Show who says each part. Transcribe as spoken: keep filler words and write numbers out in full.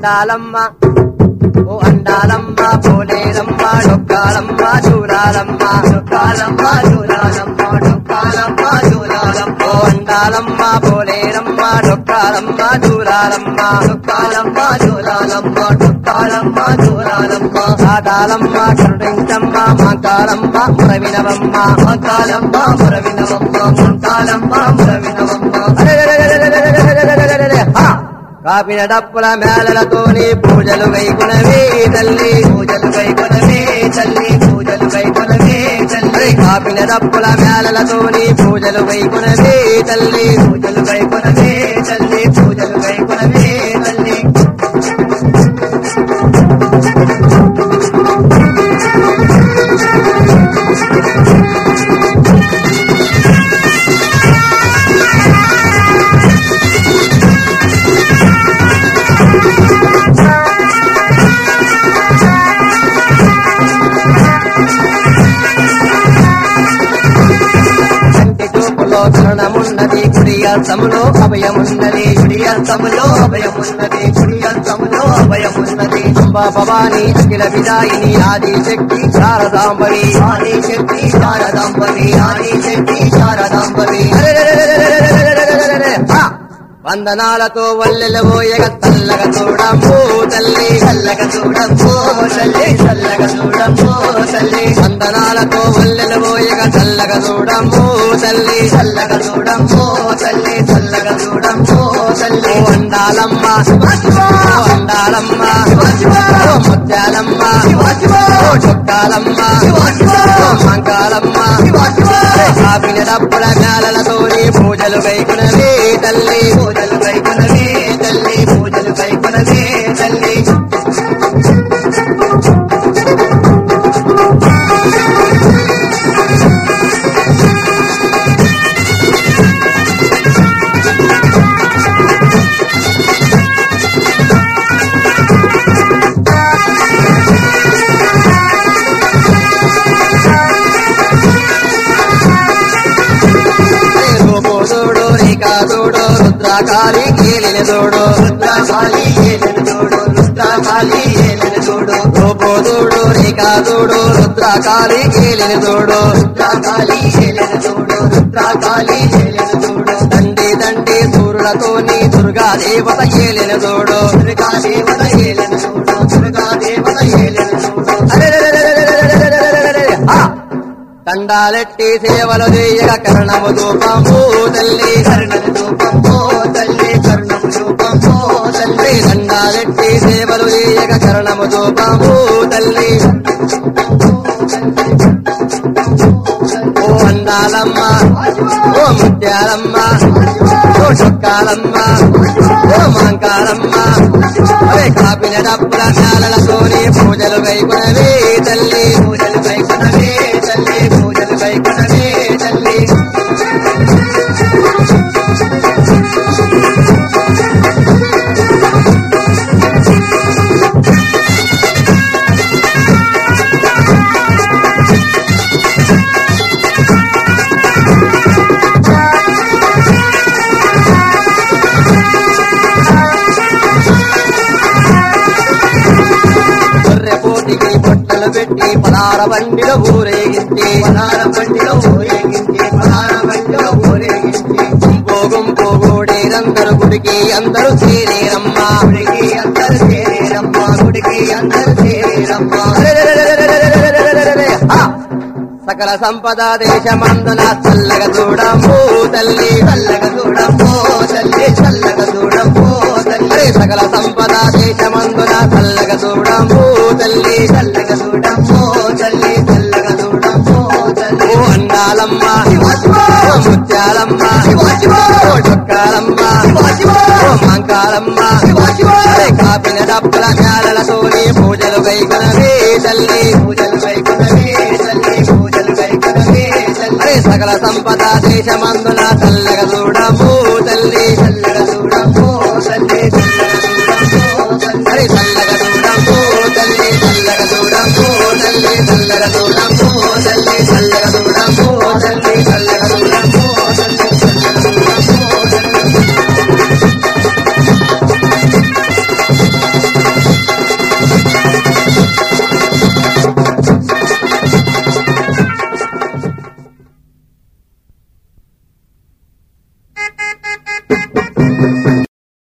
Speaker 1: అండాలమ్మ ఓ అండాలమ్మ పోలేరమ్మ డొక్కాలమ్మ చూడాలమ్మ డొక్కాలమ్మ చూడాలమ్మ డొక్కాలమ్మ చూడాలమ్మ ఓ అండాలమ్మ పోలేరమ్మ డొక్కాలమ్మ చూడాలమ్మ డొక్కాలమ్మ చూడాలమ్మ డొక్కాలమ్మ చూడాలమ్మ ఆడాలమ్మ కరుణించమ్మ మాంకాలమ్మ మురవినవమ్మ మాంకాలమ్మ మురవినవమ్మ మాంకాలమ్మ మురవినవమ్మ కాపిన డప్పుల మేళలతోని పూజలు వైకునవే తల్లి పూజలు వైకునవే తల్లి పూజలు వైకునవే తల్లి కాపిన డప్పుల మేళలతోని పూజలు వైకునవే తల్లి పూజలు వైకునవే తల్లి పూజలు వైకునవే తల్లి కరుణమున్నది కుడి అర్థములో అభయమున్నది కుడి అర్థములో అభయమున్నది కుడి అర్థములో అభయమున్నది అంబా భవాని అఖిల విదాయిని ఆది శక్తి శారదాంబవి ఆది శక్తి శారదాంబవి ఆది శక్తి శారదాంబవి వందనాలతో వల్లెలబోయగ తల్లగ చూడమ్మో తల్లి చల్లగ చూడమ్మో తల్లి చల్లగ చూడమ్మో తల్లి వందనాలతో వల్లెలబోయగ తల్లగ చూడమ్మో తల్లి చల్లగ చూడమ్మో తల్లి చల్లగ చూడమ్మో తల్లి అండాలమ్మ అండాలమ్మ ముత్యాలమ్మ చొక్కాలమ్మ మంకాలమ్మ కాపిన డప్పుల మేళలతోని పూజలు వైకునవే తల్లి పూజలు వైకునవే తల్లి పూజలు వైకునవే తల్లి రుద్రాకాళి ఏలిన చూడు రుద్రాకాళి ఏలిన చూడు రుద్రాకాళి ఏలిన చూడు రూపోదుడు రేఖాదుడు రుద్రాకాళి ఏలిన చూడు రుద్రాకాళి ఏలిన చూడు రుద్రాకాళి ఏలిన చూడు దండి దండి సూర్యులతోని దుర్గా దేవత ఏలిన చూడు దుర్గా దేవత ఏలిన చూడు దుర్గా దేవత ఏలిన చూడు దండాలెట్టి సేవలు చేయగ కర్ణము దూపము తల్లి కర్ణము దూపము తల్లి కర్ణము దూపము తల్లి దండాలెట్టి సేవలు చేయగ కర్ణము దూపము తల్లి ఓ అండాలమ్మ ఓ ముత్యాలమ్మ ఓ చొక్కాలమ్మ ఓ మాంకాలమ్మ అరే కాపిన డప్పుల మేళలతోని పూజలు వైకునవే తల్లి పూజలు వైకునవే తల్లి పూజలు వైకునవే తల్లి పెట్టి పదార బండిలో ఊరేగించి పదార బండిలో ఊరేగించి పదార బండిలో ఊరేగించి గుంపో గుంపో గోడేరందరు గుడికి అందరూ చేరేరమ్మా గుడికి అందరూ చేరేరమ్మా గుడికి అందరూ చేరేరమ్మా సకల సంపద దేశమందున చల్లగ చూడమ్మో తల్లి చల్లగ చూడమ్మో తల్లి చల్లగ చూడమ్మో తల్లి సకల సంపద దేశమందున చల్లగ చూడమ్మో తల్లి చల్లగ చూడమ్మో తల్లి చల్లగ చూడమ్మో తల్లి ఓ అండాలమ్మ ఓ ముత్యాలమ్మ ఓ చొక్కాలమ్మ ఓ మంకాలమ్మ కాపిన డప్పుల మేళలతోని పూజలు వైకునవే తల్లి పూజలు వైకునవే తల్లి పూజలు వైకునవే తల్లి సకల సంపద దేశమందున చల్లగ చూడమ్మో తల్లి చల్లగ చూడమ్మో తల్లి చల్లగ చూడమ్మో తల్లి చల్లగ చూడమ్మో తల్లి చల్లగ చూడమ్మో తల్లి చల్లగ చూడమ్మో తల్లి